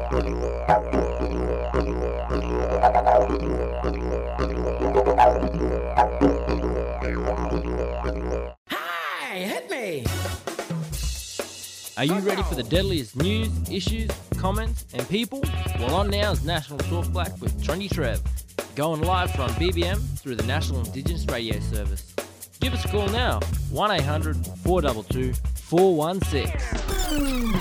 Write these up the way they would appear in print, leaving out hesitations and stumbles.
Hey, hit me! Are you ready for the deadliest news, issues, comments, and people? Well, on now is National Talk Black with Trendy Trev, going live from BBM through the National Indigenous Radio Service. Give us a call now, 1-800-422-416.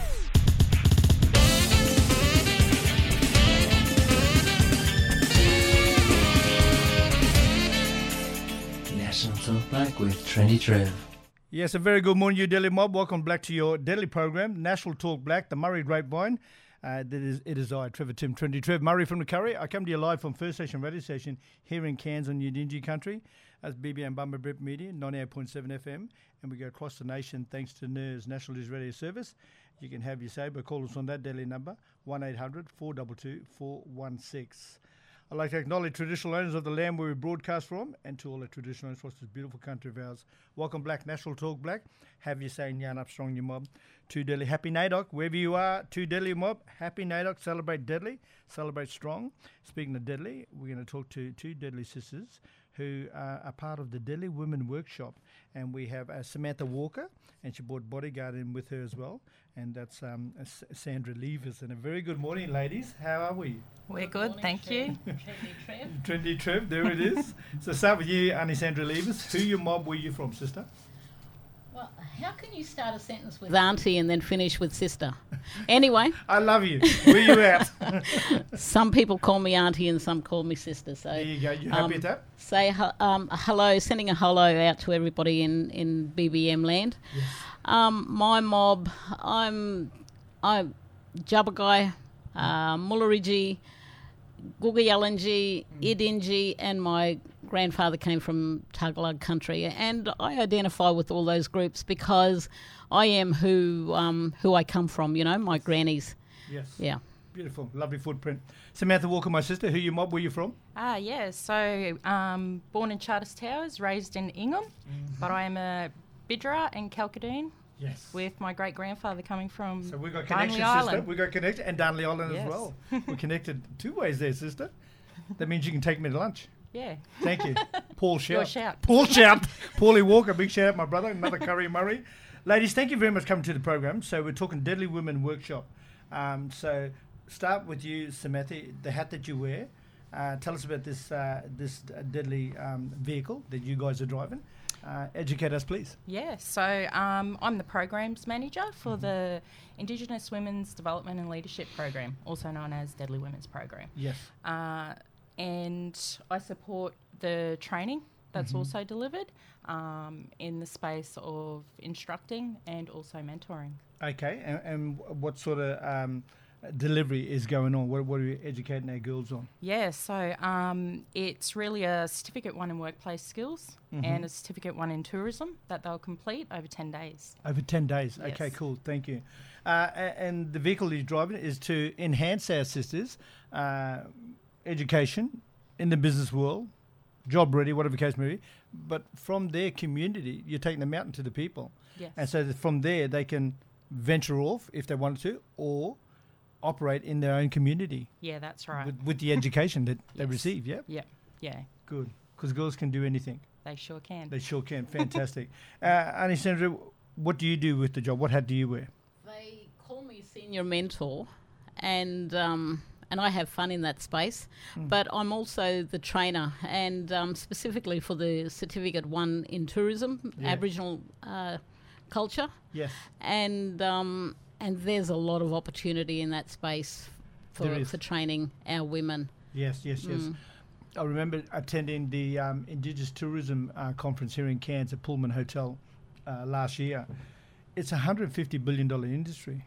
National Talk Black with Trendy Trev. Yes, a very good morning, you Delhi mob. Welcome back to your Delhi program, National Talk Black, the Murray Grapevine. It is I, Trevor Tim, Trendy Trev, Murray from the Curry. I come to you live from First Station Radio Station here in Cairns on Yidinji country as BBM Bumba Brip Media, 98.7 FM, and we go across the nation thanks to NERS, National News Radio Service. You can have your say, but call us on that Delhi number, 1-800-422-416. I'd like to acknowledge traditional owners of the land where we broadcast from and to all the traditional owners across this beautiful country of ours. Welcome Black, National Talk Black. Have your say and yarn up strong, your mob. To Delhi, happy NAIDOC, wherever you are. To Delhi mob, happy NAIDOC, celebrate deadly, celebrate strong. Speaking of deadly, we're going to talk to two deadly sisters who are part of the Deadly Women Workshop. And we have Samantha Walker, and she brought Bodyguard in with her as well. And that's Sandra Levers. And a very good morning, ladies. How are we? We're good, thank you. Trendy Trev. Trendy Trev, there it is. So start with you, Auntie Sandra Levers. Who your mob were you from, sister? Well, how can you start a sentence with Auntie and then finish with sister? Anyway. I love you. Where you at? Some people call me auntie and some call me sister. So there you go. You happy with that? Say hello, sending a hello out to everybody in BBM land. Yes. My mob, I'm Jabbergai, Mullarigi, Gugayalanji, Idinji, and my grandfather came from Tagalog country, and I identify with all those groups because I am who I come from. You know, my grannies. Yes. Yeah. Beautiful, lovely footprint. Samantha Walker, my sister. Who your mob? Where you from? So born in Charters Towers, raised in Ingham, but I am a Bidra and Kalkadoon. Yes. With my great grandfather coming from So we've got Darnley connection, Island. sister. We've got connection, and Darnley Island Yes. as well. We're connected two ways there, sister. That means you can take me to lunch. Yeah. Thank you. Paul Shout. Your shout. Paul Shout. Paulie Walker, big shout out, my brother, another Curry Murray. Ladies, thank you very much for coming to the program. So we're talking Deadly Women Workshop. So start with you, Samantha, the hat that you wear. Tell us about this deadly vehicle that you guys are driving. Educate us, please. Yeah, so I'm the programs manager for the Indigenous Women's Development and Leadership Program, also known as Deadly Women's Program. Yes. And I support the training that's also delivered in the space of instructing and also mentoring. Okay, and what sort of delivery is going on? What are you educating our girls on? Yeah, so it's really a Certificate 1 in Workplace Skills and a Certificate 1 in Tourism that they'll complete over 10 days. Over 10 days. Yes. Okay, cool. Thank you. And the vehicle you're driving is to enhance our sisters' education in the business world, job ready, whatever the case may be. But from their community, you're taking them out into the people. Yes. And so that from there, they can venture off if they wanted to, or operate in their own community. Yeah, that's right. With the education that they Yes. receive, yeah? Yeah, Good. Because girls can do anything. they sure can. They sure can. Fantastic. Auntie Sandra, what do you do with the job? What hat do you wear? They call me senior mentor, and I have fun in that space. But I'm also the trainer, and specifically for the Certificate 1 in Tourism, Yeah. Aboriginal culture, Yes. and there's a lot of opportunity in that space There is. for training our women. Yes. I remember attending the Indigenous Tourism Conference here in Cairns at Pullman Hotel last year. It's a $150 billion industry.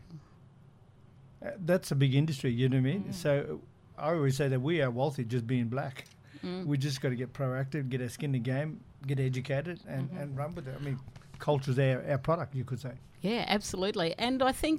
That's a big industry, you know what I mean? So I always say that we are wealthy just being black. We just got to get proactive, get our skin in the game, get educated, and run with it. I mean, culture's our product, you could say. Yeah, absolutely. And I think,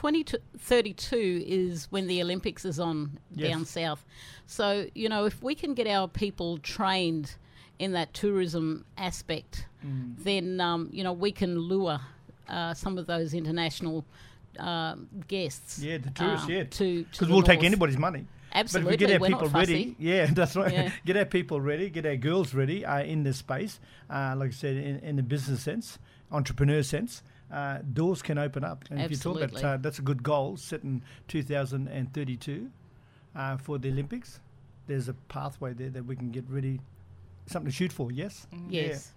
2032 is when the Olympics is on down south. So, if we can get our people trained in that tourism aspect, then, we can lure some of those international guests. Yeah, the tourists, yeah. To Because the we'll take north. anybody's money. Absolutely, But if we get our we're people not fussy. ready, yeah, that's right. Yeah. Get our people ready, get our girls ready in this space. Like I said, in the business sense, entrepreneur sense, doors can open up. And if you talk Absolutely. about that's a good goal set in 2032 for the Olympics. There's a pathway there that we can get ready, something to shoot for. Yes. Yes.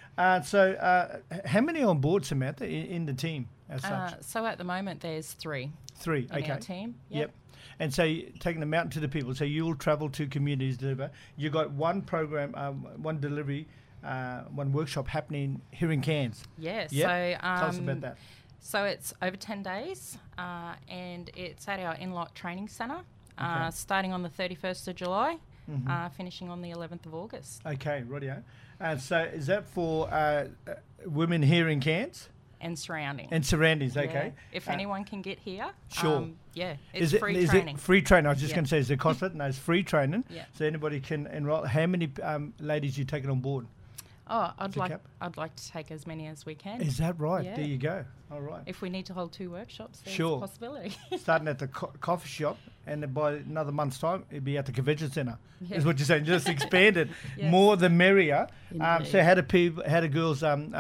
So, how many on board, Samantha, in the team as such? So at the moment, there's 3 Three. in Okay. our team. Yep. And so taking them out to the people. So you'll travel to communities, deliver. You got one program, one delivery, one workshop happening here in Cairns. Yeah. Yep. So Tell us about that. So it's over 10 days, and it's at our Inlock Training Centre, Okay. starting on the 31st of July, Mhm. finishing on the 11th of August. Okay, rightio. And so is that for women here in Cairns And surrounding. and surroundings? Yeah. Okay. If Uh, anyone can get here, Sure. yeah, it's free is training. it free training? I was just Yeah. going to say, is it cost it? No, it's free training. Yeah. So anybody can enroll. How many ladies you taking on board? Oh, To cap? I'd like to take as many as we can. Is that right? Yeah. There you go. All right. If we need to hold 2 workshops, there's Sure. a possibility. Starting at the coffee shop, and then by another month's time, it'd be at the convention centre. Yeah. Is what you're saying? Just expand it. Yes. More the merrier. Indeed. So how do girls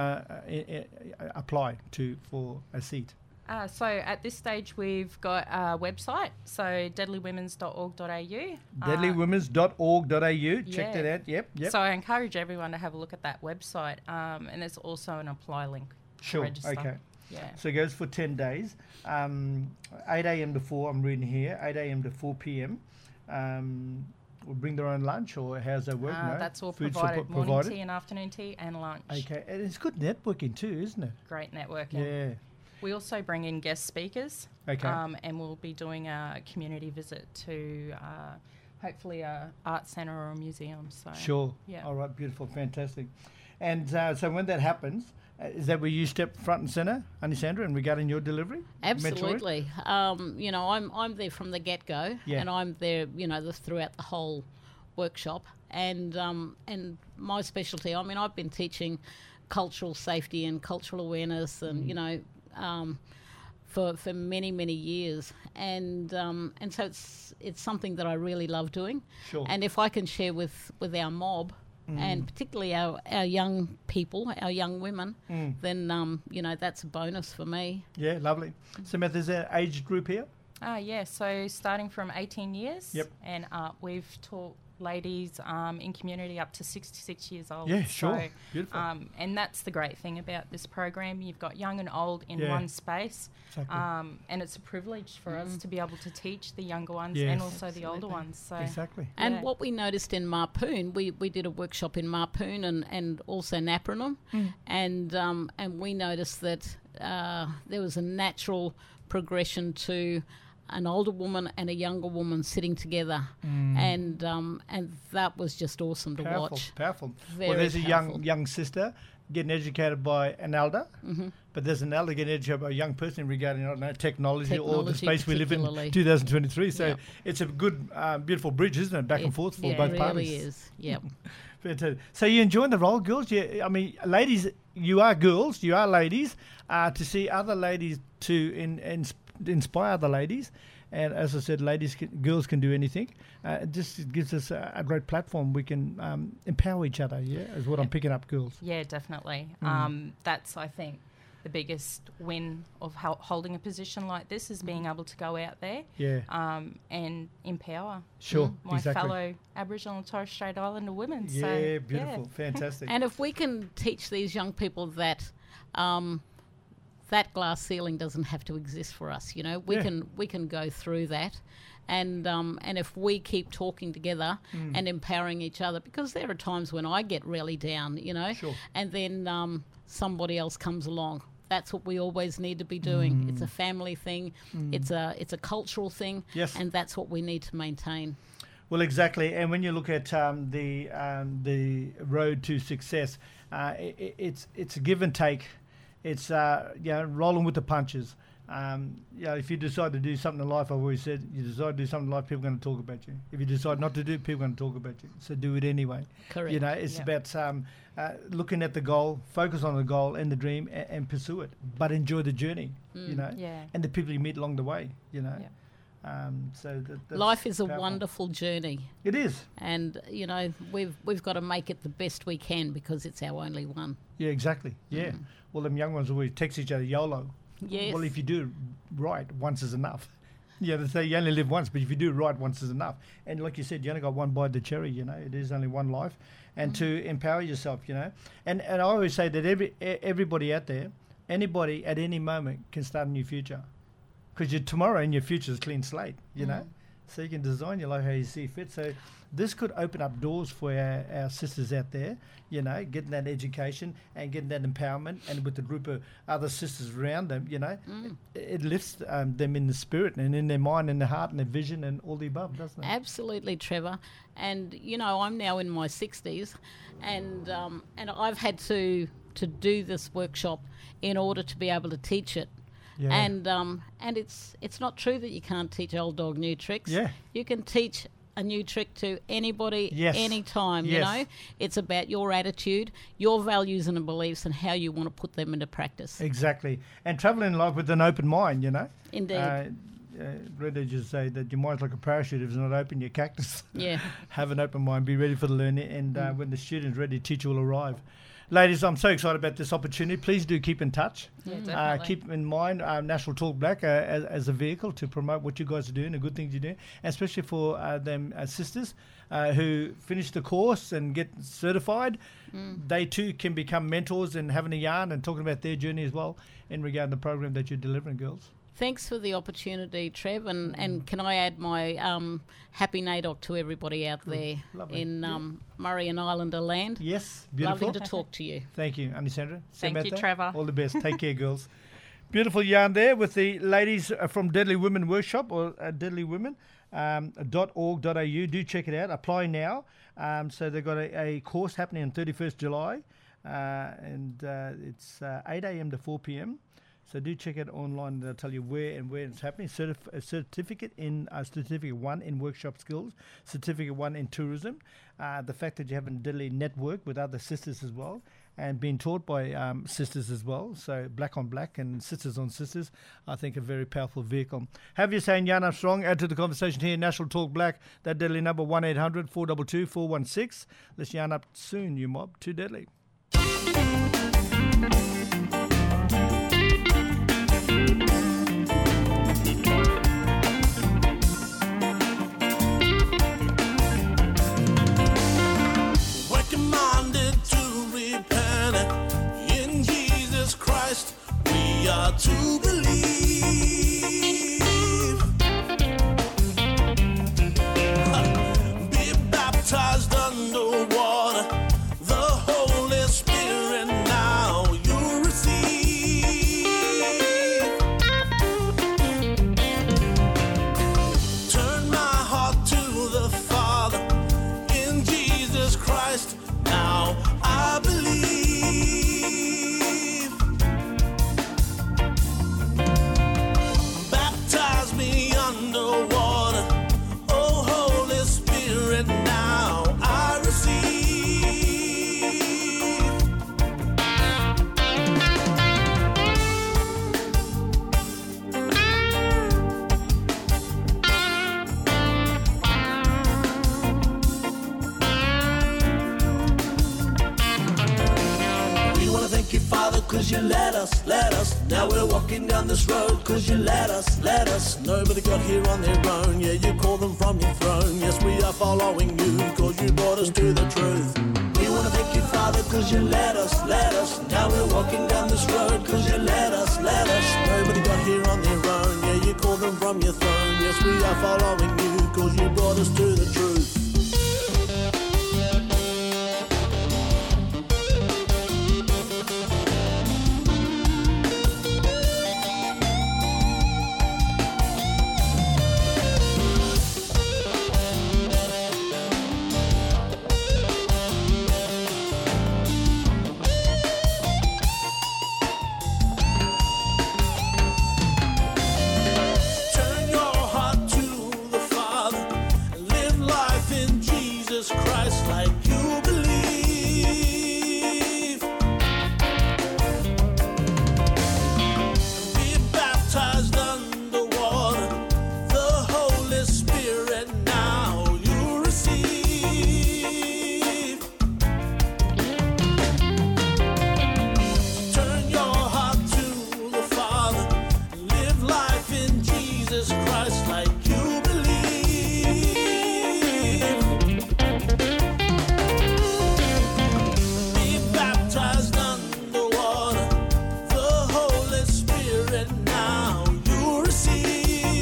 apply for a seat? So at this stage, we've got a website, so deadlywomen's.org.au. Deadlywomen's.org.au. Check yeah. that out. Yep. So I encourage everyone to have a look at that website, and there's also an apply link to Sure. register. Okay. Yeah. So it goes for 10 days. 8 a.m. to 4, I'm reading here, 8 a.m. to 4 p.m. Will bring their own lunch, or how's that work? No? That's all Food provided. support Morning tea and afternoon tea and lunch. Okay. And it's good networking too, isn't it? Great networking. Yeah. We also bring in guest speakers, Okay. and we'll be doing a community visit to hopefully a art centre or a museum. So Sure. Yeah. All right. Beautiful. Fantastic. And so when that happens, is that where you step front and centre, Anisandra, in regarding your delivery? Mentoring? Absolutely. I'm there from the get-go, Yeah. and I'm there, throughout the whole workshop. And my specialty, I've been teaching cultural safety and cultural awareness, and for many, many years, and so it's something that I really love doing. Sure. And if I can share with our mob, and particularly our young people, our young women, then that's a bonus for me. Yeah. Lovely. Samantha, is there an age group here? Yeah, so starting from 18 years Yep. and up, we've taught ladies in community up to 66 years old. Yeah, sure. So, Beautiful. and that's the great thing about this program. You've got young and old in Yeah. one space. Exactly. And it's a privilege for us to be able to teach the younger ones Yes. and also the older Absolutely. ones. So Exactly. And Yeah. what we noticed in Marpoon, we did a workshop in Marpoon and also Napranum, and we noticed that there was a natural progression to an older woman and a younger woman sitting together, and that was just awesome to Powerful. watch. Powerful. Very Well, there's a powerful. young sister getting educated by an elder, but there's an elder getting educated by a young person regarding, I don't know, technology or the Technology space we live in particularly. 2023. So Yep. it's a good, beautiful bridge, isn't it? Back and forth for it both really parties. is. Yep. Fantastic. So you enjoying the role, girls? Yeah, ladies, you are girls, you are ladies. To see other ladies to inspire other ladies, and as I said, girls can do anything. It just gives us a great platform. We can empower each other. Yeah, is what I'm picking up, girls. yeah, definitely. That's, I think, the biggest win of holding a position like this is being able to go out there Yeah, and empower sure, my exactly. fellow Aboriginal and Torres Strait Islander women. Yeah, So, beautiful, fantastic. And if we can teach these young people that that glass ceiling doesn't have to exist for us, we Yeah. can go through that, and if we keep talking together and empowering each other, because there are times when I get really down, Sure. and then somebody else comes along. That's what we always need to be doing. It's a family thing. It's a cultural thing. Yes. And that's what we need to maintain. Well, exactly. And when you look at the road to success, it's a give and take. It's rolling with the punches. If you decide to do something in life, I've always said, you decide to do something in life, people are going to talk about you. If you decide not to do it, people are going to talk about you. So do it anyway. Correct. It's about looking at the goal, focus on the goal and the dream, and pursue it. But enjoy the journey, Yeah. and the people you meet along the way, Yeah. That's Life is a powerful. wonderful journey, It is. and we've got to make it the best we can because it's our only one. Yeah, exactly. Yeah. Well, them young ones always text each other YOLO. Yes. Well, if you do it right, once is enough. Yeah, they say you only live once, but if you do it right, once is enough. And like you said, you only got one bite of the cherry, it is only one life. And to empower yourself, And I always say that everybody out there, anybody at any moment can start a new future. Because your tomorrow and your future is clean slate, So you can design your life how you see fit. So this could open up doors for our sisters out there, getting that education and getting that empowerment, and with the group of other sisters around them, it lifts them in the spirit and in their mind and their heart and their vision and all the above, doesn't it? Absolutely, Trevor. And I'm now in my 60s, and I've had to do this workshop in order to be able to teach it. Yeah. And it's not true that you can't teach old dog new tricks. Yeah. You can teach a new trick to anybody, Yes. anytime, Yes. It's about your attitude, your values and beliefs, and how you want to put them into practice. Exactly. And travel in life with an open mind, Indeed. Reda just say that your mind's like a parachute. If it's not open, you're cactus. Yeah. Have an open mind, be ready for the learning, and when the student's ready, the teacher will arrive. Ladies, I'm so excited about this opportunity. Please do keep in touch. Yeah, definitely. Keep in mind National Talk Black as a vehicle to promote what you guys are doing, the good things you're doing, especially for them sisters who finish the course and get certified. They too can become mentors and having a yarn and talking about their journey as well in regard to the program that you're delivering, girls. Thanks for the opportunity, Trev, and can I add my happy NAIDOC to everybody out there Lovely. in Murray and Islander land. Yes, beautiful. Lovely to talk to you. Thank you, Auntie Sandra. Thank you, Samantha, Trevor. All the best. Take care, girls. Beautiful yarn there with the ladies from Deadly Women Workshop or deadlywomen.org.au. Do check it out. Apply now. So they've got a course happening on 31st July, and it's 8 a.m. to 4 p.m. So do check it online. They'll tell you where it's happening. Certificate 1 in workshop skills, certificate 1 in tourism. The fact that you have a Deadly network with other sisters as well, and being taught by sisters as well. So black on black and sisters on sisters, I think a very powerful vehicle. Have you saying Yarn Up Strong? Add to the conversation here. National Talk Black. That Deadly number 1-800-422-416. Let's yarn up soon, you mob. Too Deadly. To believe, be baptized underwater, the Holy Spirit now you receive. Turn my heart to the Father in Jesus Christ. Now I believe. Cause you let us. Now we're walking down this road cause you let us. Nobody got here on their own. Yeah, you call them from your throne. Yes, we are following you cause you brought us to the truth. We want to thank you, Father, cause you let us. Now we're walking down this road cause you let us. Nobody got here on their own. Yeah, you call them from your throne. Yes, we are following you cause you brought us to the truth. Jesus Christ like you believe. Be baptized underwater, the Holy Spirit now you receive.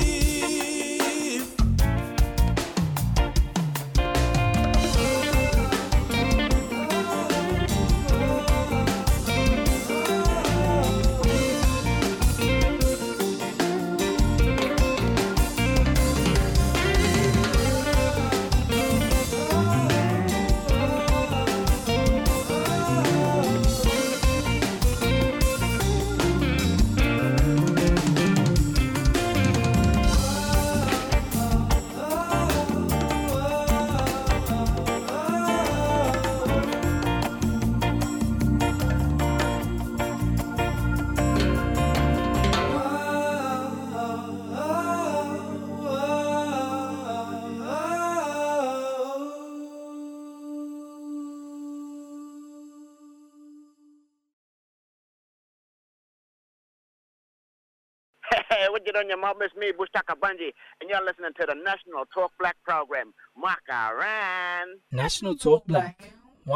Hey, what you doing, your mom? It's me, Bushtaka Bunji, and you're listening to the National Talk Black program. Makaran. National Talk Black,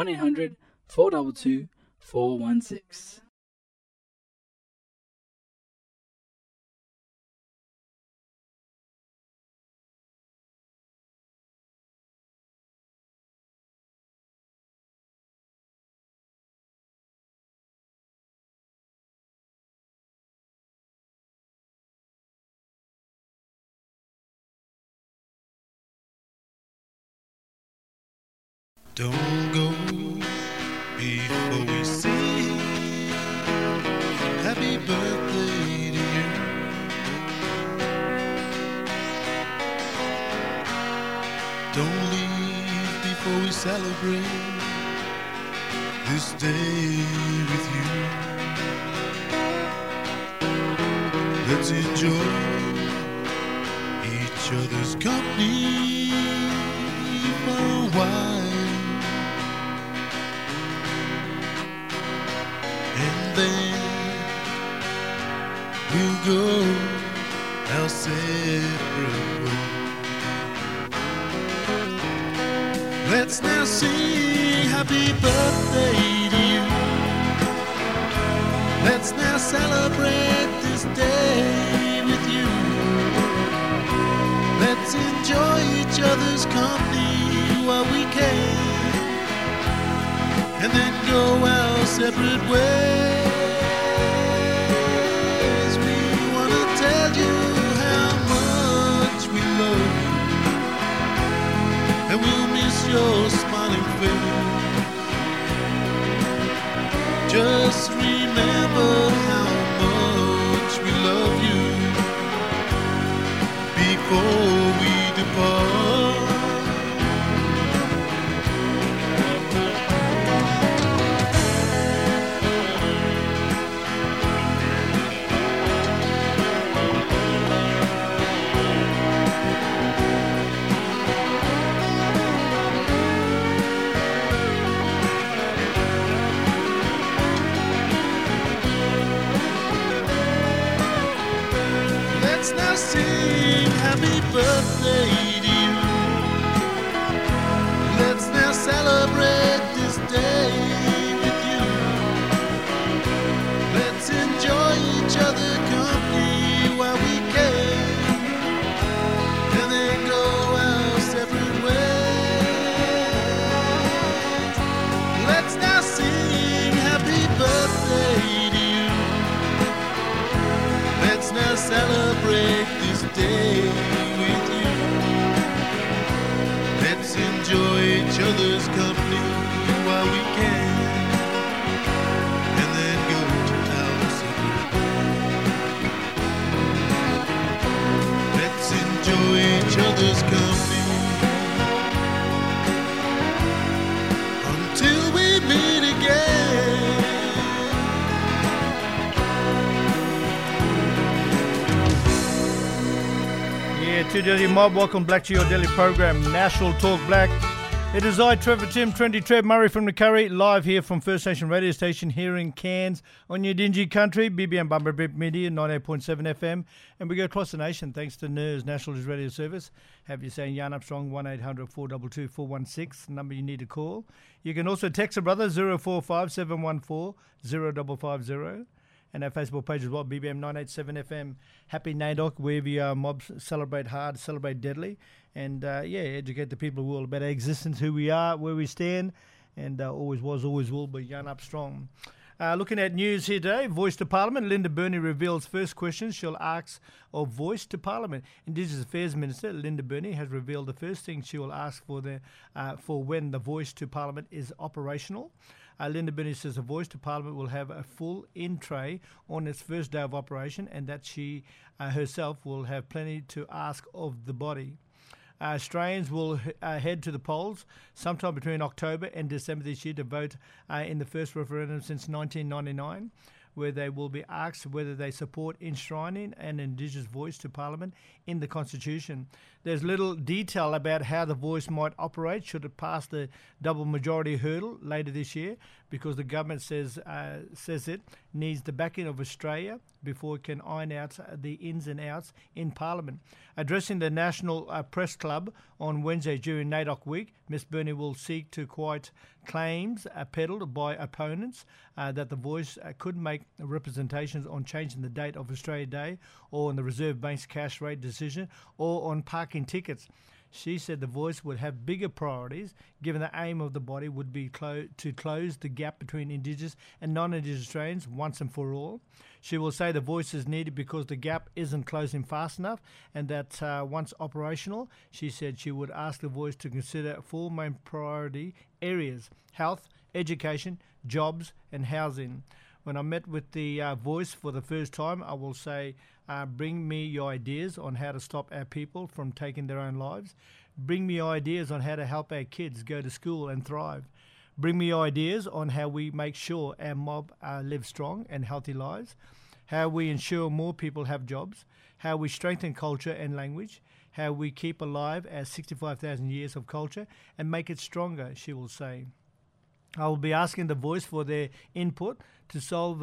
1-800-422-416. Don't go before we sing happy birthday to you. Don't leave before we celebrate this day with you. Let's enjoy each other's company for a while. Then we'll go our separate ways. Let's now sing happy birthday to you. Let's now celebrate this day with you. Let's enjoy each other's company while we can, and then go our separate ways. We want to tell you how much we love you, and we'll miss your smiling face. Just remember how much we love you before we depart. Let's now sing happy birthday to you. Let's now celebrate this day with you. Let's enjoy each other's company while we can, and then go our separate ways. Let's now sing happy birthday to you. Let's now celebrate this day with you. Let's enjoy each other's company while we can, and then go to our separate ways. Let's enjoy each other's company until we meet again. Yeah, to Delhi Mob, welcome back to your daily program, National Talk Black. It is I, Trevor Tim, Trendy Trev, Murray from the Curry, live here from First Nation Radio Station here in Cairns on your dingy country, BBM Bumper Bip Media, 98.7 FM. And we go across the nation thanks to NERS, National News Radio Service. Have you saying Jan Armstrong, 1-800-422-416, number you need to call. You can also text a brother, 045 714 0550. And our Facebook page as well, BBM 987 FM. Happy NAIDOC, wherever you are, mobs celebrate hard, celebrate deadly. And, educate the people of the world about our existence, who we are, where we stand. And always was, always will be Jan Armstrong. Looking at news here today, Voice to Parliament. Linda Burney reveals first questions she'll ask of Voice to Parliament. Indigenous Affairs Minister Linda Burney has revealed the first thing she will ask for when the Voice to Parliament is operational. Linda Burney says the Voice to Parliament will have a full in-tray on its first day of operation, and that she herself will have plenty to ask of the body. Australians will head to the polls sometime between October and December this year to vote in the first referendum since 1999, where they will be asked whether they support enshrining an Indigenous voice to Parliament in the Constitution. There's little detail about how the voice might operate should it pass the double majority hurdle later this year, because the government says it needs the backing of Australia before it can iron out the ins and outs in Parliament. Addressing the National Press Club on Wednesday during NAIDOC week, Ms Burney will seek to quiet claims peddled by opponents that the Voice could make representations on changing the date of Australia Day, or on the Reserve Bank's cash rate decision, or on parking tickets. She said the Voice would have bigger priorities, given the aim of the body would be to close the gap between Indigenous and non-Indigenous Australians once and for all. She will say the Voice is needed because the gap isn't closing fast enough, and that once operational, she said she would ask the Voice to consider four main priority areas: health, education, jobs and housing. When I met with the Voice for the first time, I will say, bring me your ideas on how to stop our people from taking their own lives. Bring me your ideas on how to help our kids go to school and thrive. Bring me your ideas on how we make sure our mob live strong and healthy lives, how we ensure more people have jobs, how we strengthen culture and language, how we keep alive our 65,000 years of culture and make it stronger, she will say. I will be asking the Voice for their input to solve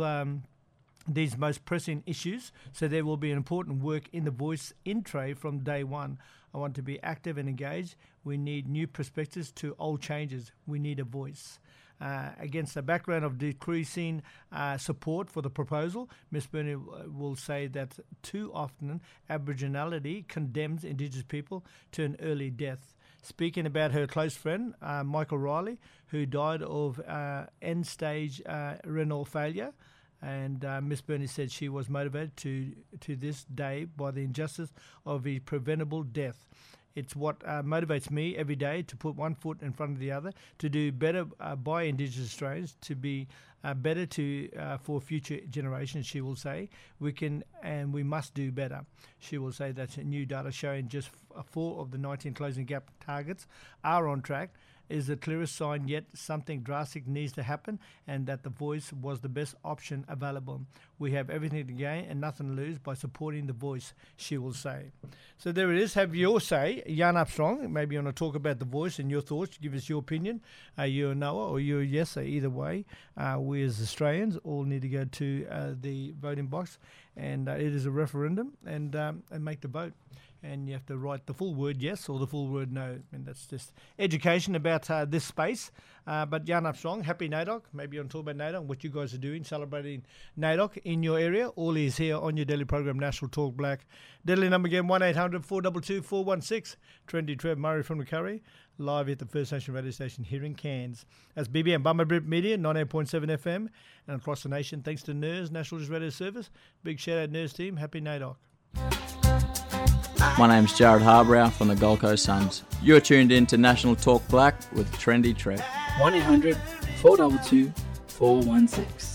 these most pressing issues, so there will be an important work in the Voice in-tray from day one. I want to be active and engaged. We need new perspectives to old changes. We need a voice. Against the background of decreasing support for the proposal, Ms Burney will say that too often Aboriginality condemns Indigenous people to an early death. Speaking about her close friend, Michael Riley, who died of end-stage renal failure, and Miss Burney said she was motivated to this day by the injustice of his preventable death. It's what motivates me every day to put one foot in front of the other, to do better by Indigenous Australians, to be better for future generations, she will say. We can and we must do better. She will say that new data showing just 4 of the 19 closing gap targets are on track is the clearest sign yet something drastic needs to happen, and that the Voice was the best option available. We have everything to gain and nothing to lose by supporting the Voice, she will say. So there it is. Have your say. Jan Armstrong, maybe you want to talk about the Voice and your thoughts. Give us your opinion. You're a no or you're a yes. Either way, we as Australians all need to go to the voting box, and it is a referendum, and make the vote. And you have to write the full word yes or the full word no. And that's just education about this space. But Jan Armstrong, happy NAIDOC. Maybe you want to talk about NAIDOC, what you guys are doing, celebrating NAIDOC in your area. All is here on your daily program, National Talk Black. Daily number again, 1-800-422-416. Trendy Trev, Murray from the Curry, live at the First Nation radio station here in Cairns. That's BBM, Bumper Bip Media, 98.7 FM. And across the nation, thanks to NERS, National News Radio Service. Big shout out, NERS team. Happy NAIDOC. My name's Jared Harbrow from the Gold Coast Suns. You're tuned in to National Talk Black with Trendy Trev. 1-800-422-416.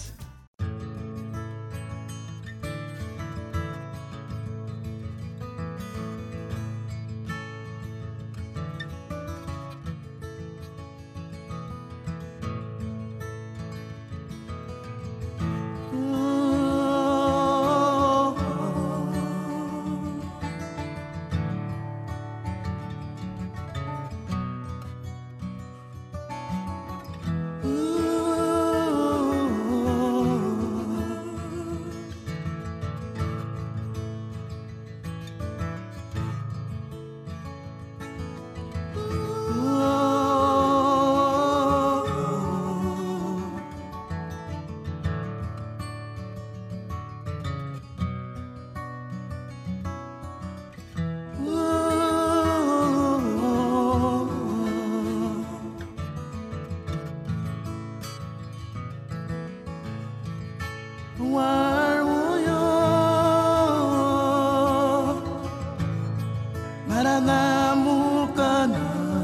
Harangamukana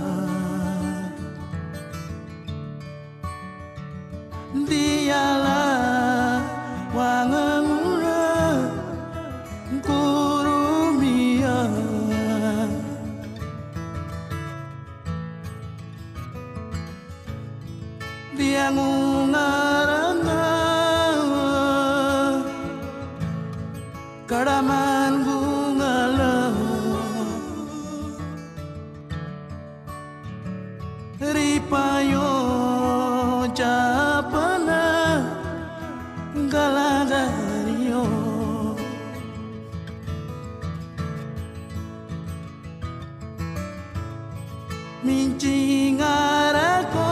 Diala Wangamura Kurumia Diangungarana Kadaman Bungala Ripayo Japana Galagario Minchingarako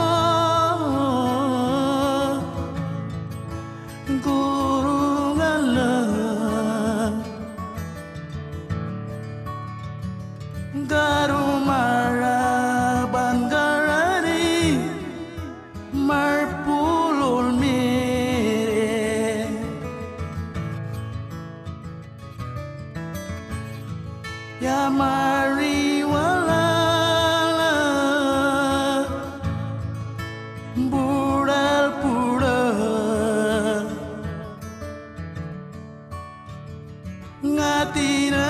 Gurungala Garumara Bangarari Marpulul Mere Yamariwala Budal Pura Ngatira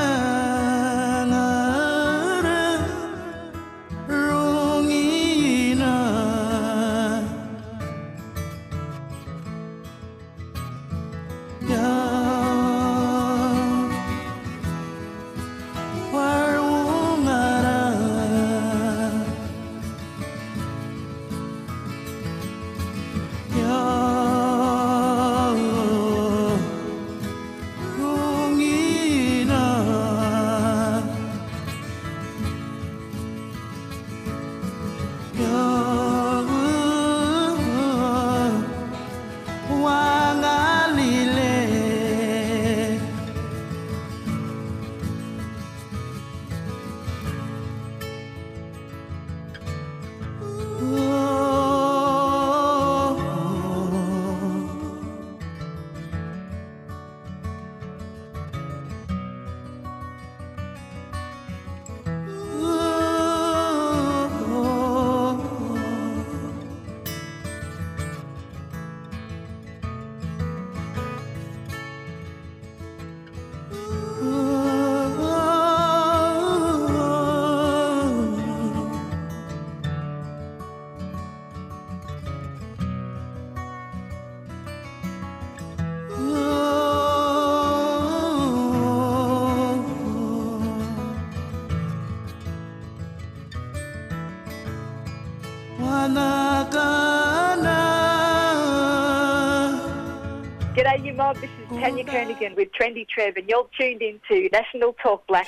G'day, you mob. This is Tanya Kernigan with Trendy Trev, and you're tuned into National Talk Black.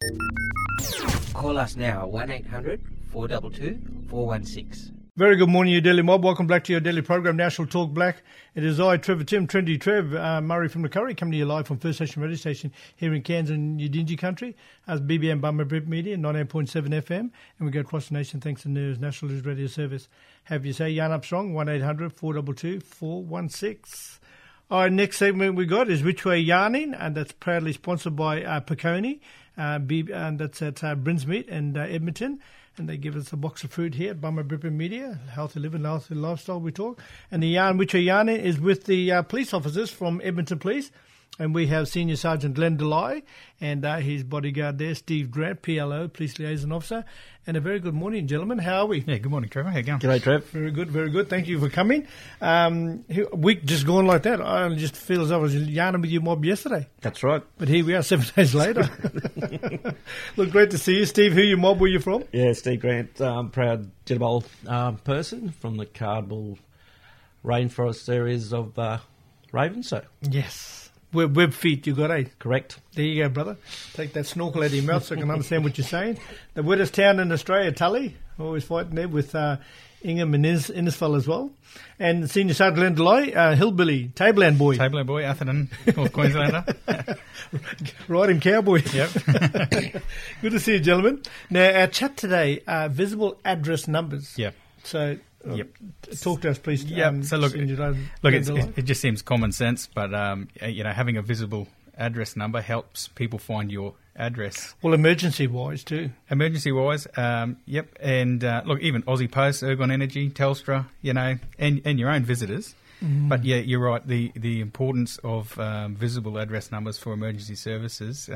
Call us now, 1800 422 416. Very good morning, you Daily Mob. Welcome back to your daily program, National Talk Black. It is I, Trevor Tim, Trendy Trev, Murray from the Curry, coming to you live from First Station Radio Station here in Cairns and Udingi Country, as BBM Bummer Brit Media, 98.7 FM, and we go across the nation thanks to News National News Radio Service. Have you say Jan Armstrong, 1800 422 416. Our next segment we got is Which Way Yarning, and that's proudly sponsored by Peconi, and that's at Brinsmead and Edmonton. And they give us a box of fruit here at Bummer Brit Media, healthy living, healthy lifestyle we talk. And the yarn, Which Way Yarning, is with the police officers from Edmonton Police. And we have Senior Sergeant Glenn Delay and his bodyguard there, Steve Grant, PLO, Police Liaison Officer. And a very good morning, gentlemen. How are we? Yeah, good morning, Trevor. How you going? G'day, Trev. Very good, very good. Thank you for coming. Week just gone like that. I just feel as though I was yarning with your mob yesterday. That's right. But here we are 7 days later. Look, great to see you. Steve, who your mob were you from? Yeah, Steve Grant, proud Jitterbol person from the Cardwell rainforest areas of Ravenshoe. Yes. Web feet you got, eh? Correct. There you go, brother. Take that snorkel out of your mouth so I can understand what you're saying. The wettest town in Australia, Tully. Always fighting there with Ingham and Innisfail as well. And Senior Sergeant Glenn Delay, Hillbilly, Tableland boy. Tableland boy, Atherton, North Queenslander. Riding cowboy. Yep. Good to see you, gentlemen. Now, our chat today, visible address numbers. Yep. So... talk to us, please. So it just seems common sense, but having a visible address number helps people find your address. Well, emergency-wise too. Emergency-wise, yep. And look, even Aussie Post, Ergon Energy, Telstra, and your own visitors. Mm. But yeah, you're right. The importance of visible address numbers for emergency services.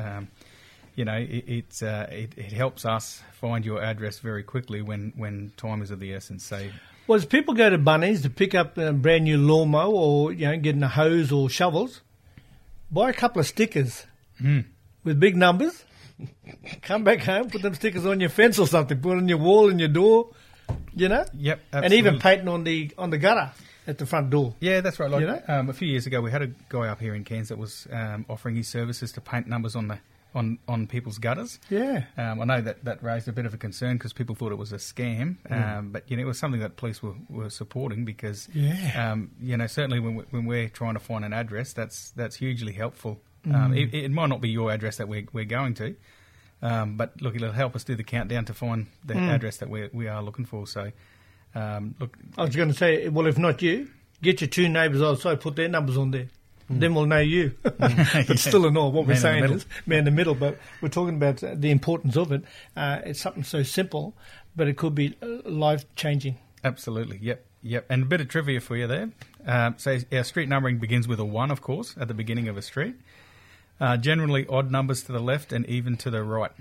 It helps us find your address very quickly when time is of the essence. So, well, as people go to Bunnings to pick up a brand new lawnmower or getting a hose or shovels, buy a couple of stickers with big numbers. Come back home, put them stickers on your fence or something. Put it on your wall and your door. Yep, absolutely. And even painting on the gutter at the front door. Yeah, that's right. Like a few years ago, we had a guy up here in Cairns that was offering his services to paint numbers on people's gutters. Yeah. I know that raised a bit of a concern because people thought it was a scam, but it was something that police were supporting because certainly when we're trying to find an address, that's hugely helpful. It might not be your address that we're going to, but look, it'll help us do the countdown to find the address that we are looking for. So, look, I was going to say, well, if not you, get your two neighbours outside, put their numbers on there. Then we'll know you. But still in all, what we're saying is man in the middle. But we're talking about the importance of it. It's something so simple, but it could be life-changing. Absolutely, yep. And a bit of trivia for you there. So our street numbering begins with a 1, of course, at the beginning of a street. Generally odd numbers to the left and even to the right.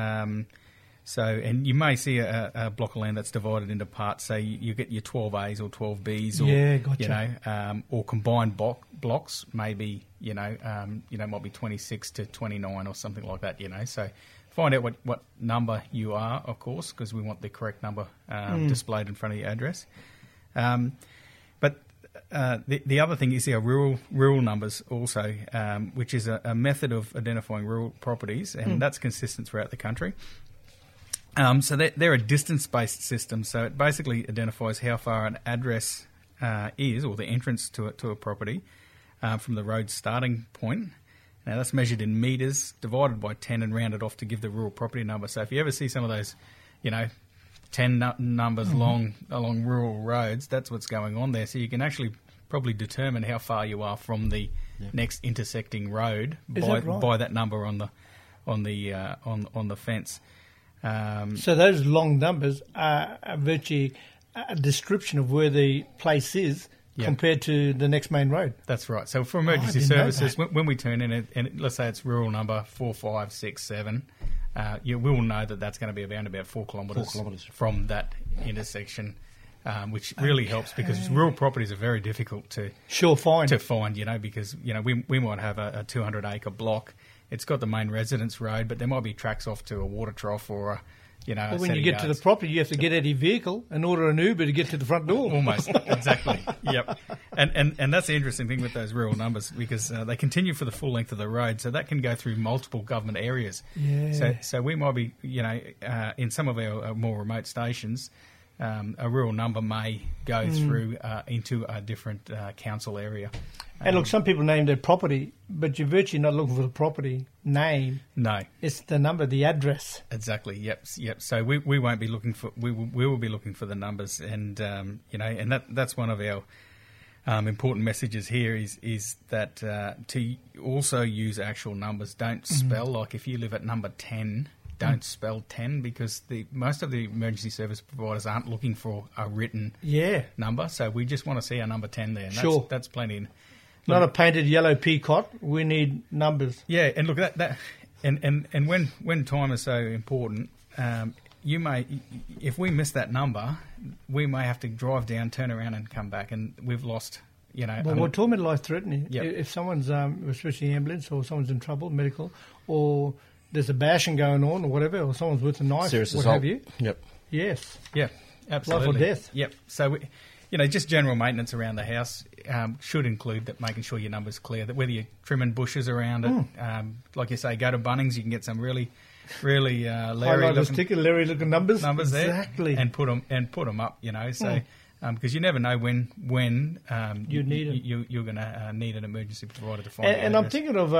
And you may see a block of land that's divided into parts. So you get your 12As or 12Bs, or gotcha. Or combined blocks. Maybe might be 26 to 29 or something like that. So find out what number you are, of course, because we want the correct number displayed in front of your address. But the other thing is our rural numbers also, which is a method of identifying rural properties, and that's consistent throughout the country. So they're a distance-based system, so it basically identifies how far an address is, or the entrance to a property, from the road starting point. Now that's measured in metres, divided by 10 and rounded off to give the rural property number. So if you ever see some of those, 10 numbers along rural roads, that's what's going on there. So you can actually probably determine how far you are from the next intersecting road by that number on the fence. So those long numbers are virtually a description of where the place is compared to the next main road. That's right. So for emergency services, when we turn in, and let's say it's rural number 4, 5, 6, 7, we will know that that's going to be around about 4 kilometres from that intersection, which really helps because rural properties are very difficult to find, because we might have a 200-acre block. It's got the main residence road, but there might be tracks off to a water trough or Well, when you get to the property, you have to get out of your vehicle and order an Uber to get to the front door. Almost, exactly. Yep. And that's the interesting thing with those rural numbers, because they continue for the full length of the road, so that can go through multiple government areas. Yeah. So we might be, in some of our more remote stations, a rural number may go through into a different council area. And look, some people name their property, but you're virtually not looking for the property name. No. It's the number, the address. Exactly, yep. So we won't be looking for, we will be looking for the numbers, and, and that's one of our important messages here is that to also use actual numbers. Don't spell, like if you live at number 10, don't spell 10, because most of the emergency service providers aren't looking for a written number, so we just want to see our number 10 there. And that's plenty. Not a painted yellow peacock. We need numbers. Yeah, and look that and when time is so important, you may, if we miss that number, we may have to drive down, turn around, and come back, and we've lost. Well, we're talking about life-threatening. Yep. If someone's, especially ambulance, or someone's in trouble, medical, or there's a bashing going on, or whatever, or someone's with a knife, serious what assault. have you? Yep. Yes. Yeah. Absolutely. Life or death. Yep. So just general maintenance around the house should include that, making sure your number's clear, that whether you're trimming bushes around it, like you say, go to Bunnings, you can get some really Larry-looking numbers. Numbers there. Exactly. And put them up, so... because you never know when you need it. You're going to need an emergency provider to find. And I'm thinking of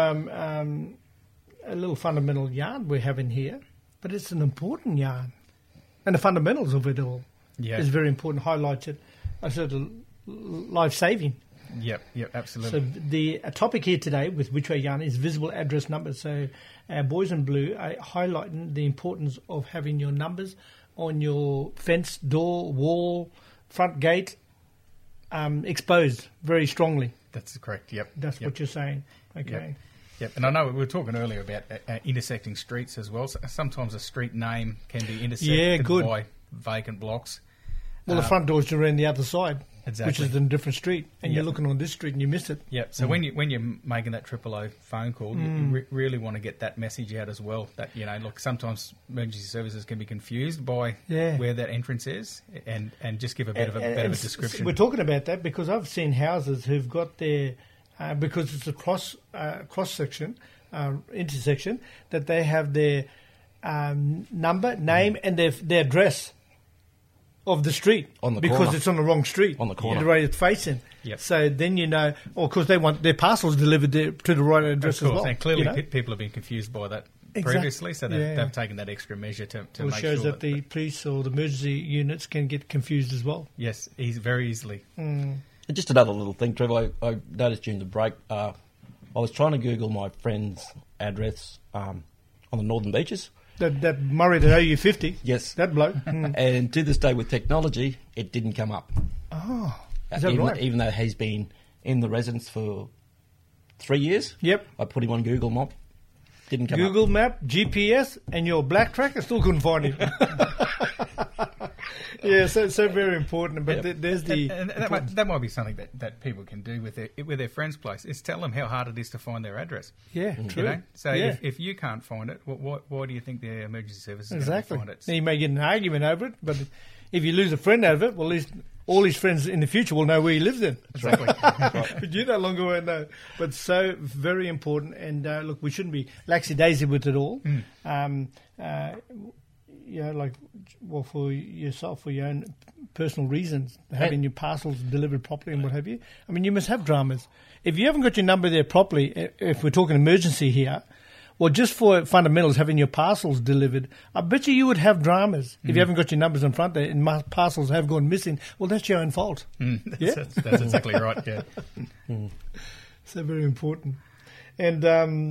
a little fundamental yarn we have in here, but it's an important yarn, and the fundamentals of it all is very important. Highlights it. I said life saving. Yep, absolutely. So the topic here today with Which Way Yarn is visible address numbers. So our boys in blue are highlighting the importance of having your numbers on your fence, door, wall, front gate exposed very strongly. That's correct, yep. That's what you're saying. Okay. Yep, and I know we were talking earlier about intersecting streets as well. So sometimes a street name can be intersected by vacant blocks. Well, the front door's around the other side, exactly, which is in a different street, and you're looking on this street and you miss it. Yep. So when you're making that 000 phone call, you really want to get that message out as well. That look, sometimes emergency services can be confused by where that entrance is, and just give a bit of a description. We're talking about that because I've seen houses who've got their because it's a cross section, intersection, that they have their number, name, and their address of the street on the because corner. It's on the wrong street on the corner, the way it's facing. Yep. So then because they want their parcels delivered to the right address as well. And clearly, people have been confused by that previously, so they've taken that extra measure to make sure. It shows that the police or the emergency units can get confused as well. Yes, very easily. Just another little thing, Trevor. I noticed during the break, I was trying to Google my friend's address on the Northern Beaches. That Murray that OU50. Yes. That bloke. And to this day, with technology, it didn't come up. Oh, is that right? Even though he's been in the residence for 3 years. Yep. I put him on Google Map. Didn't come Google up. Map, GPS, and your black tracker still couldn't find him. Yeah, so very important. But there's the and that might be something that people can do with their friend's place. Is tell them how hard it is to find their address. Yeah, true. So if you can't find it, why do you think the emergency services are going to find it? Now, you may get an argument over it, but if you lose a friend out of it, well, at least all his friends in the future will know where he lives in. Exactly. But you no longer won't know. But so very important. And look, we shouldn't be laxy-daisy with it all. For yourself, for your own personal reasons, having your parcels delivered properly and what have you. I mean, you must have dramas. If you haven't got your number there properly, if we're talking emergency here, well, just for fundamentals, having your parcels delivered, I bet you would have dramas if you haven't got your numbers in front there and parcels have gone missing. Well, that's your own fault. That's exactly right, yeah. So very important. And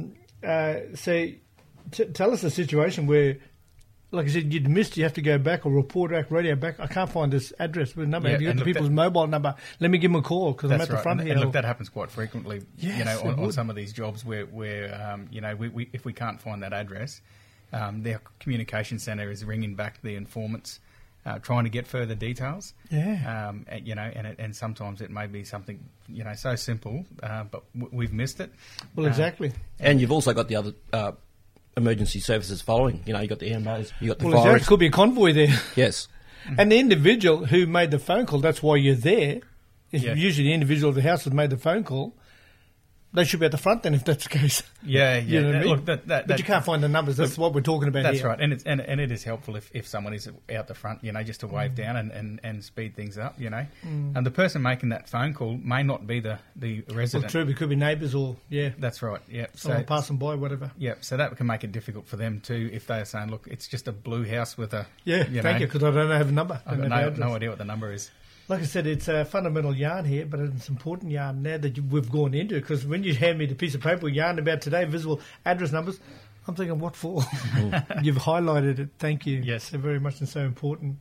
tell us a situation where, like I said, you'd missed, you have to go back or report back, radio back. I can't find this address with number. Have you got the people's mobile number? Let me give them a call because I'm at the front here. And look, that happens quite frequently, on some of these jobs where we if we can't find that address, their communication centre is ringing back the informants, trying to get further details. Yeah. And sometimes it may be something, so simple, but we've missed it. Well, exactly. And you've also got the other emergency services following. You got the ambos, you got the fire. It could be a convoy there. Yes. And the individual who made the phone call, that's why you're there. Usually the individual of the house has made the phone call. They should be at the front then if that's the case. Yeah. You know what I mean? Look, but you can't find the numbers. That's what we're talking about here. That's right. And it is helpful if someone is out the front, just to wave down and speed things up, And the person making that phone call may not be the resident. Well, true. It could be neighbours or, That's right, yeah. Someone passing by, whatever. Yeah, so that can make it difficult for them too if they are saying, look, it's just a blue house with a... Yeah, thank you, because I don't have a number. I've got no idea what the number is. Like I said, it's a fundamental yarn here, but it's important yarn now that we've gone into it, because when you hand me the piece of paper yarn about today, visible address numbers, I'm thinking, what for? You've highlighted it. Thank you. Yes. So very much and so important,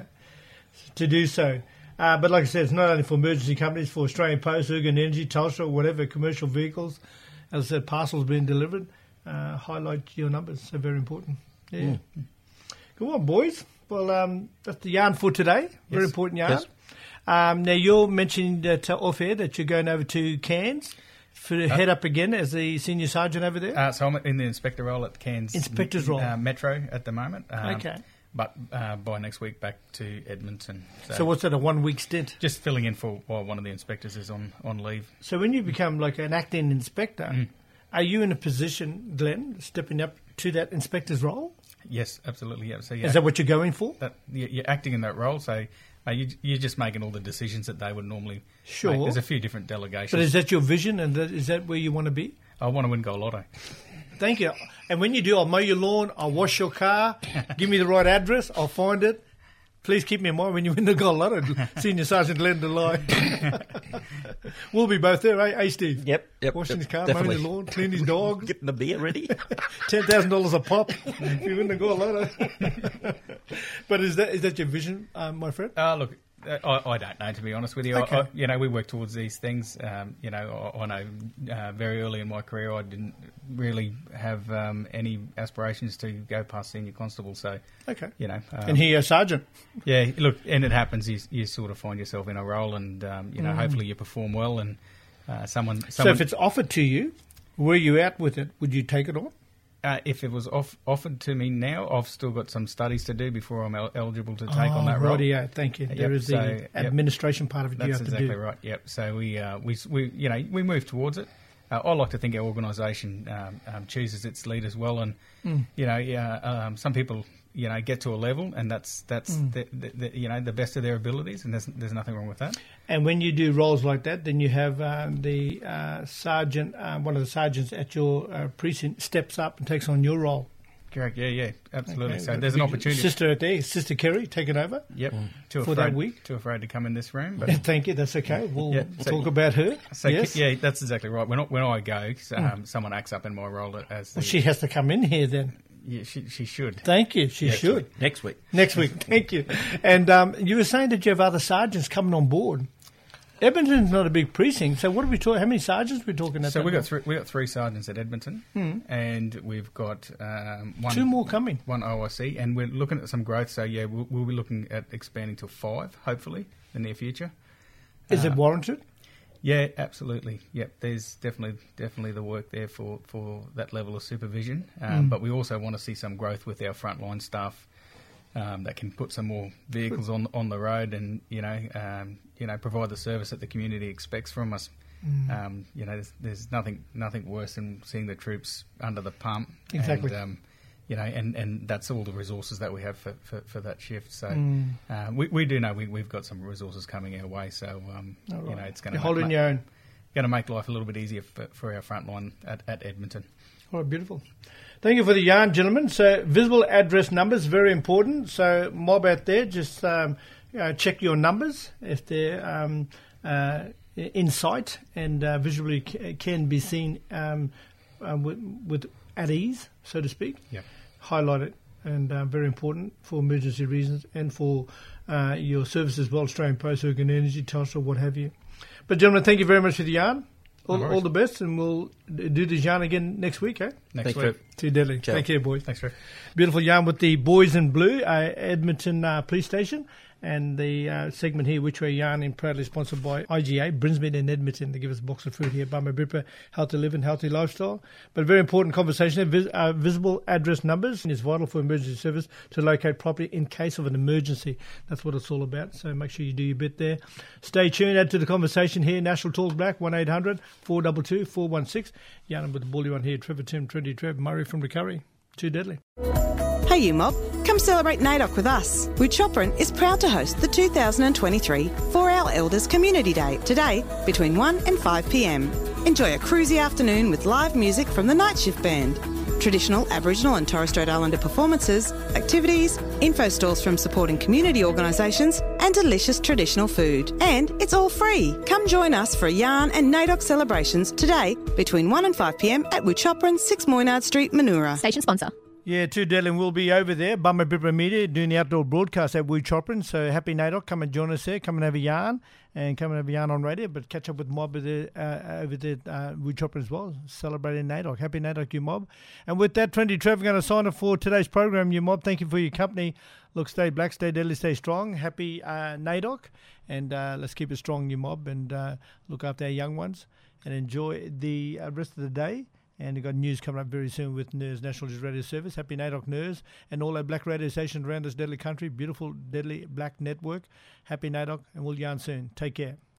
to do so. But like I said, it's not only for emergency companies, for Australian Post, Ergon Energy, Telstra, whatever, commercial vehicles. As I said, parcels being delivered, highlight your numbers. So very important. Yeah. Come on, boys. Well, that's the yarn for today. Very important yarn. Yes. Now, you're mentioning that off air that you're going over to Cairns to head up again as the senior sergeant over there? So I'm in the inspector role at Cairns Inspector's role. Metro at the moment. Okay. But by next week back to Edmonton. So what's that, a 1 week stint? Just filling in for while one of the inspectors is on leave. So when you become like an acting inspector, are you in a position, Glenn, stepping up to that inspector's role? Yes, absolutely. Yeah. So is that what you're going for? You're acting in that role, so... You're just making all the decisions that they would normally make. There's a few different delegations. But is that your vision, and is that where you want to be? I want to win Go Lotto. Thank you. And when you do, I'll mow your lawn, I'll wash your car, give me the right address, I'll find it. Please keep me in mind when you win the gold lotto, Senior Sergeant Glenn Delay. We'll be both there, eh, Steve? Yep. Washing his car, definitely. mowing the lawn, cleaning his dog. Getting the beer ready. $10,000 a pop if you win the gold lotto. But is that your vision, my friend? Look, I don't know, to be honest with you. Okay. We work towards these things. I know very early in my career I didn't really have any aspirations to go past senior constable. So, okay, and here you're a sergeant. Yeah, look, and it happens. You sort of find yourself in a role, and hopefully you perform well, and someone. So if it's offered to you, were you out with it? Would you take it on? If it was offered to me now, I've still got some studies to do before I'm eligible to take on that role. Yeah, thank you. There is the administration part of it you have to do. That's exactly right. Yep. So we move towards it. I like to think our organisation chooses its leaders well, and some people get to a level, and that's the best of their abilities, and there's nothing wrong with that. And when you do roles like that, then you have the sergeant, one of the sergeants at your precinct steps up and takes on your role. Correct. Yeah, absolutely. Okay. So there's an opportunity. Sister Kerry, taking over. Yep. For that week. Too afraid to come in this room. But thank you. That's okay. We'll talk about her. So yes. Yeah, that's exactly right. When I go, someone acts up in my role as. Well, she has to come in here then. Yeah, she should. Thank you. She should. Next week. Thank you. And you were saying that you have other sergeants coming on board. Edmonton's not a big precinct, so what are we talking? How many sergeants are we talking about? So we got three sergeants at Edmonton, and we've got two more coming. One OIC, and we're looking at some growth. So yeah, we'll be looking at expanding to 5, hopefully, in the near future. Is it warranted? Yeah, absolutely. Yep, there's definitely the work there for that level of supervision. But we also want to see some growth with our frontline staff. That can put some more vehicles on the road, and provide the service that the community expects from us. There's nothing worse than seeing the troops under the pump. Exactly. And that's all the resources that we have for that shift. So we do know we've got some resources coming our way. So it's going to holding your own. Going to make life a little bit easier for our frontline at Edmonton. All right, beautiful. Thank you for the yarn, gentlemen. So visible address numbers, very important. So mob out there, just check your numbers if they're in sight and visually can be seen with at ease, so to speak. Yeah. Highlight it, and very important for emergency reasons and for your services as well, Australian Post, Oregon Energy, Telstra, what have you. But gentlemen, thank you very much for the yarn. All the best, and we'll do this yarn again next week, eh? Next week. Too deadly. Ciao. Take care, boys. Thanks, Rick. Beautiful yarn with the boys in blue, Edmonton Police Station. And the segment here, Which Way Yarn, proudly sponsored by IGA, Brinsmead and Edmonton. They give us a box of fruit here, Bummer Bipper, healthy living, healthy lifestyle. But a very important conversation, visible address numbers. It's vital for emergency service to locate property in case of an emergency. That's what it's all about. So make sure you do your bit there. Stay tuned, add to the conversation here. National Talk Black, 1-800-422-416. Yarn with the bully one here, Trevor Tim, Trendy Trev, Murray from Recovery. Too deadly. Hey you mob, come celebrate NAIDOC with us. Wuchopperen is proud to host the 2023 For Our Elders Community Day today between 1 and 5 p.m. Enjoy a cruisy afternoon with live music from the Night Shift Band, traditional Aboriginal and Torres Strait Islander performances, activities, info stalls from supporting community organisations and delicious traditional food. And it's all free. Come join us for a yarn and NAIDOC celebrations today between 1 and 5 p.m. at Wuchopperen, 6 Moynard Street, Manoora. Station sponsor. Yeah, Too Deadly will be over there. Bummer Bipper Media doing the outdoor broadcast at Wuchopperen. So happy NAIDOC. Come and join us there. Come and have a yarn. And come and have a yarn on radio. But catch up with Mob over there Wuchopperen as well. Celebrating NAIDOC. Happy NAIDOC, you Mob. And with that, Trendy Trevor going to sign off for today's program, you Mob. Thank you for your company. Look, stay black, stay deadly, stay strong. Happy NAIDOC. And let's keep it strong, you Mob. And look after our young ones. And enjoy the rest of the day. And we've got news coming up very soon with NERS, National Digital Radio Service. Happy NAIDOC NERS and all our black radio stations around this deadly country. Beautiful, deadly black network. Happy NAIDOC, and we'll yarn soon. Take care.